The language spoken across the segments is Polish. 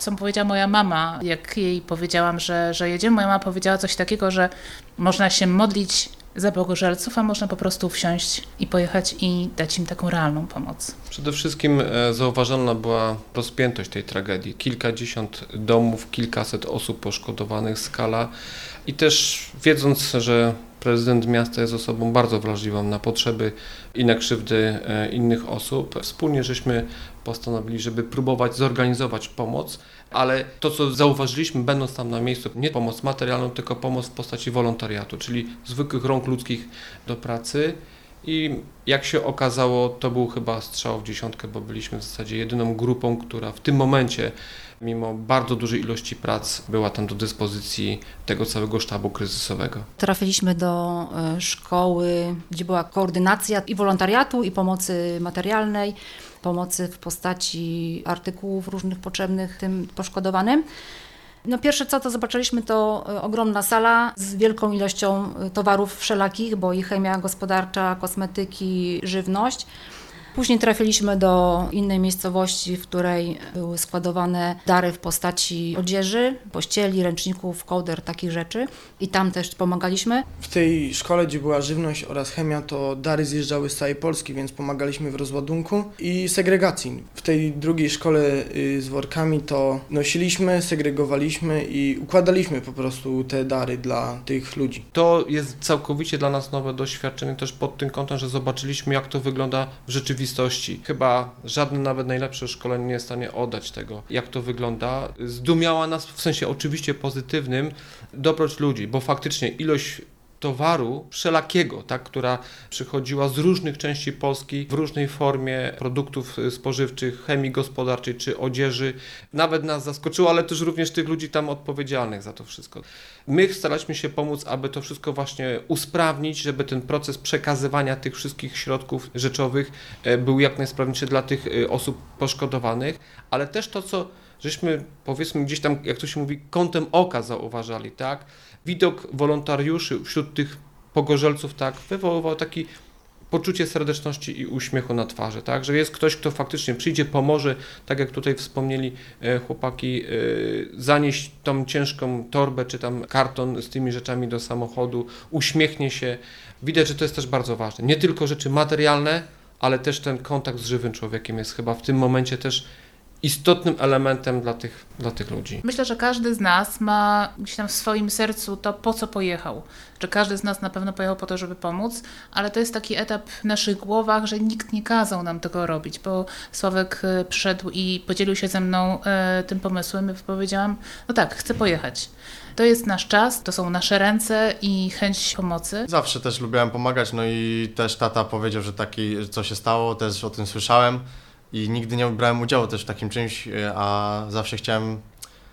Co powiedziała moja mama, jak jej powiedziałam, że jedziemy. Moja mama powiedziała coś takiego, że można się modlić za Bogorzelców, a można po prostu wsiąść i pojechać i dać im taką realną pomoc. Przede wszystkim zauważalna była rozpiętość tej tragedii. Kilkadziesiąt domów, kilkaset osób poszkodowanych, skala i też wiedząc, że prezydent miasta jest osobą bardzo wrażliwą na potrzeby i na krzywdy innych osób, wspólnie żeśmy postanowili, żeby próbować zorganizować pomoc, ale to, co zauważyliśmy, będąc tam na miejscu, nie pomoc materialną, tylko pomoc w postaci wolontariatu, czyli zwykłych rąk ludzkich do pracy. I jak się okazało, to był chyba strzał w dziesiątkę, bo byliśmy w zasadzie jedyną grupą, która w tym momencie, mimo bardzo dużej ilości prac, była tam do dyspozycji tego całego sztabu kryzysowego. Trafiliśmy do szkoły, gdzie była koordynacja i wolontariatu, i pomocy materialnej, pomocy w postaci artykułów różnych potrzebnych tym poszkodowanym. No pierwsze co to zobaczyliśmy, to ogromna sala z wielką ilością towarów wszelakich, bo i chemia gospodarcza, kosmetyki, żywność. Później trafiliśmy do innej miejscowości, w której były składowane dary w postaci odzieży, pościeli, ręczników, kołder, takich rzeczy i tam też pomagaliśmy. W tej szkole, gdzie była żywność oraz chemia, to dary zjeżdżały z całej Polski, więc pomagaliśmy w rozładunku i segregacji. W tej drugiej szkole z workami to nosiliśmy, segregowaliśmy i układaliśmy po prostu te dary dla tych ludzi. To jest całkowicie dla nas nowe doświadczenie też pod tym kątem, że zobaczyliśmy, jak to wygląda w rzeczywistości. Chyba żadne nawet najlepsze szkolenie nie jest w stanie oddać tego, jak to wygląda. Zdumiała nas w sensie oczywiście pozytywnym dobroć ludzi, bo faktycznie ilość towaru wszelakiego, tak, która przychodziła z różnych części Polski w różnej formie produktów spożywczych, chemii gospodarczej czy odzieży, nawet nas zaskoczyło, ale też również tych ludzi tam odpowiedzialnych za to wszystko. My staraliśmy się pomóc, aby to wszystko właśnie usprawnić, żeby ten proces przekazywania tych wszystkich środków rzeczowych był jak najsprawniejszy dla tych osób poszkodowanych, ale też to, co żeśmy, powiedzmy, gdzieś tam, jak to się mówi, kątem oka zauważali, tak? Widok wolontariuszy wśród tych pogorzelców, tak, wywoływał takie poczucie serdeczności i uśmiechu na twarzy, tak? Że jest ktoś, kto faktycznie przyjdzie, pomoże, tak jak tutaj wspomnieli chłopaki, zanieść tą ciężką torbę czy tam karton z tymi rzeczami do samochodu, uśmiechnie się. Widać, że to jest też bardzo ważne. Nie tylko rzeczy materialne, ale też ten kontakt z żywym człowiekiem jest chyba w tym momencie też istotnym elementem dla tych ludzi. Myślę, że każdy z nas ma gdzieś tam w swoim sercu to, po co pojechał. Że każdy z nas na pewno pojechał po to, żeby pomóc, ale to jest taki etap w naszych głowach, że nikt nie kazał nam tego robić, bo Sławek przyszedł i podzielił się ze mną tym pomysłem i powiedziałam, no tak, chcę pojechać. To jest nasz czas, to są nasze ręce i chęć pomocy. Zawsze też lubiłem pomagać, no i też tata powiedział, że co się stało, też o tym słyszałem. I nigdy nie brałem udziału też w takim czymś, a zawsze chciałem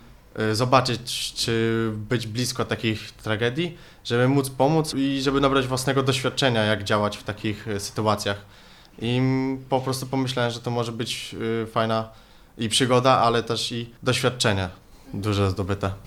zobaczyć, czy być blisko takich tragedii, żeby móc pomóc i żeby nabrać własnego doświadczenia, jak działać w takich sytuacjach. I po prostu pomyślałem, że to może być fajna i przygoda, ale też i doświadczenie duże zdobyte.